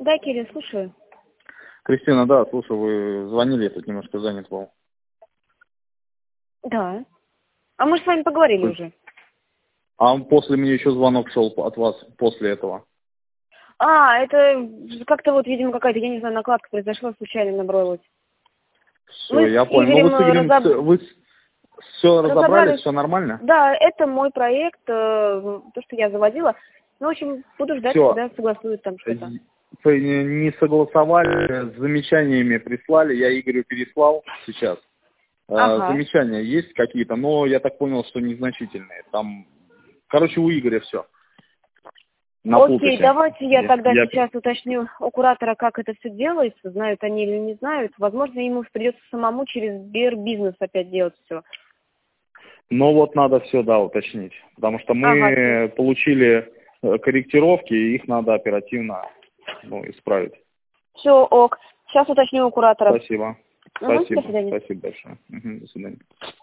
Да, Кирилл, слушаю. Кристина, да, слушай, вы звонили, я тут немножко занят был. Да. А мы же с вами поговорили уже. А после мне еще звонок шел от вас после этого. Это как-то вот, видимо, какая-то, я не знаю, накладка произошла, случайно набралась. Все, я понял. Ну, вы с Игорем, вы все разобрались, все нормально? Да, это мой проект, то, что я заводила. Ну, в общем, буду ждать, когда согласуют там что-то. Вы не согласовали, с замечаниями прислали, я Игорю переслал сейчас. Ага. Замечания есть какие-то, но я так понял, что незначительные. Там, короче, у Игоря все. Окей, давайте я тогда сейчас уточню у куратора, как это все делается, знают они или не знают. Возможно, ему придется самому через Сбербизнес опять делать все. Но вот надо все, да, уточнить. Потому что мы получили корректировки, и их надо оперативно исправить. Все, ок. Сейчас уточню у куратора. Спасибо. До Спасибо. свидания. Спасибо большое. До свидания.